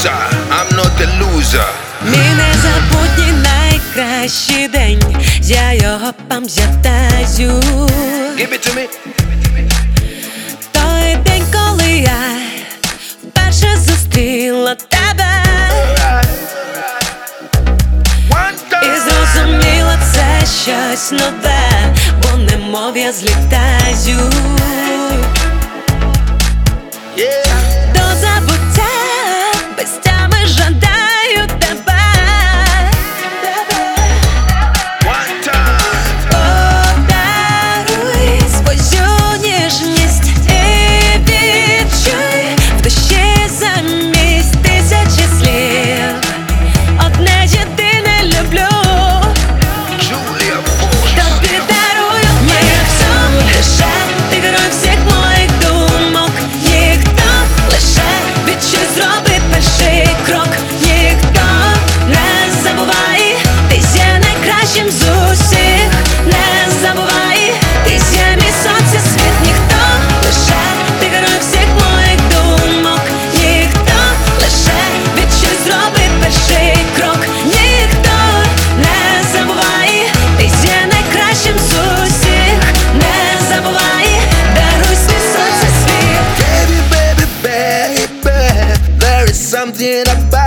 loser, I'm not a loser. Мій незабутній найкращий день, я його пам'ятаю. Give it to me. Той день, коли я вперше зустріла тебе і зрозуміла, це щось нове, бо немов я злітаю до забуття, без тями жадаю тебе. Подаруй свою ніжність і відчуй в душі замість тисячі слів одне єдине люблю. Тобі дарую моє всьому лише, ти герой всіх моїх думок. Ніхто лише відчуй, зроби перший крок. Ніхто не забувай, ти є найкращим з усіх. Не забувай, ти є мій сонце, світ. Ніхто лише, ти герой всіх моїх думок. Ніхто лише відчуй, зроби перший крок. Ніхто не забувай, ти є найкращим з усіх. Не забувай, даруй свій сонце, світ. Baby, baby, baby, there is something about